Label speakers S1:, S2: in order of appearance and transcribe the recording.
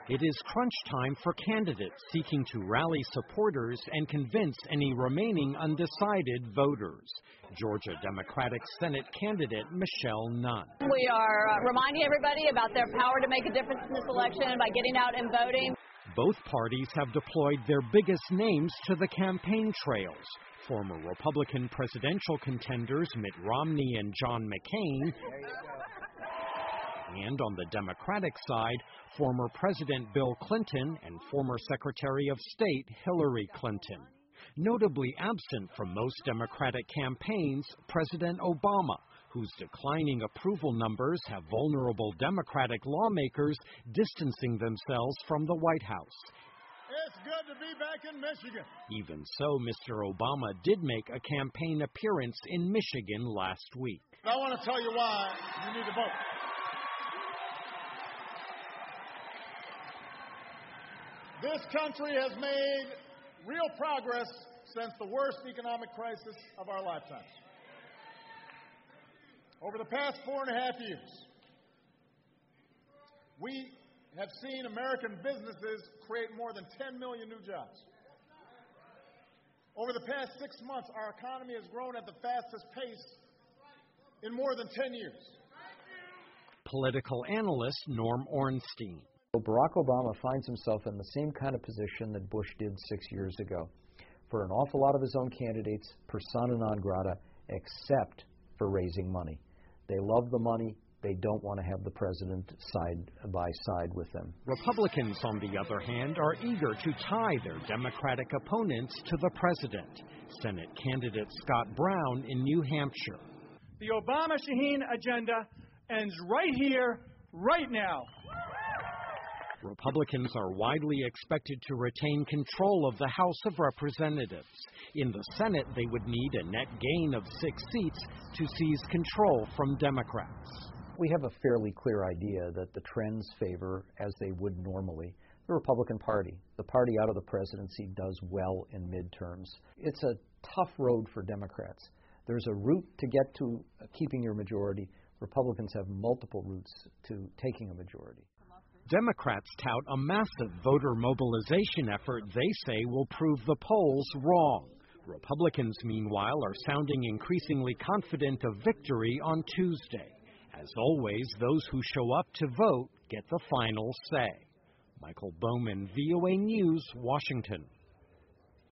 S1: It is crunch time for candidates seeking to rally supporters and convince any remaining undecided voters. Georgia Democratic Senate candidate Michelle Nunn.
S2: We are reminding everybody about their power to make a difference in this election by getting out and voting.
S1: Both parties have deployed their biggest names to the campaign trails. Former Republican presidential contenders Mitt Romney and John McCain. And on the Democratic side, former President Bill Clinton and former Secretary of State Hillary Clinton. Notably absent from most Democratic campaigns, President Obama, whose declining approval numbers have vulnerable Democratic lawmakers distancing themselves from the White House.
S3: It's good to be back in Michigan.
S1: Even so, Mr. Obama did make a campaign appearance in Michigan last week.
S3: I want to tell you why you need to vote. This country has made real progress since the worst economic crisis of our lifetimes. Over the past 4.5 years, we have seen American businesses create more than 10 million new jobs. Over the past 6 months, our economy has grown at the fastest pace in more than 10 years.
S1: Political analyst Norm Ornstein.
S4: Barack Obama finds himself in the same kind of position that Bush did 6 years ago. For an awful lot of his own candidates, persona non grata, except for raising money. They love the money. They don't want to have the president side by side with them.
S1: Republicans, on the other hand, are eager to tie their Democratic opponents to the president. Senate candidate Scott Brown in New Hampshire.
S5: The Obama-Shaheen agenda ends right here, right now.
S1: Republicans are widely expected to retain control of the House of Representatives. In the Senate, they would need a net gain of 6 seats to seize control from Democrats.
S4: We have a fairly clear idea that the trends favor, as they would normally, the Republican Party. The party out of the presidency does well in midterms. It's a tough road for Democrats. There's a route to get to keeping your majority. Republicans have multiple routes to taking a majority.
S1: Democrats tout a massive voter mobilization effort they say will prove the polls wrong. Republicans, meanwhile, are sounding increasingly confident of victory on Tuesday. As always, those who show up to vote get the final say. Michael Bowman, VOA News, Washington.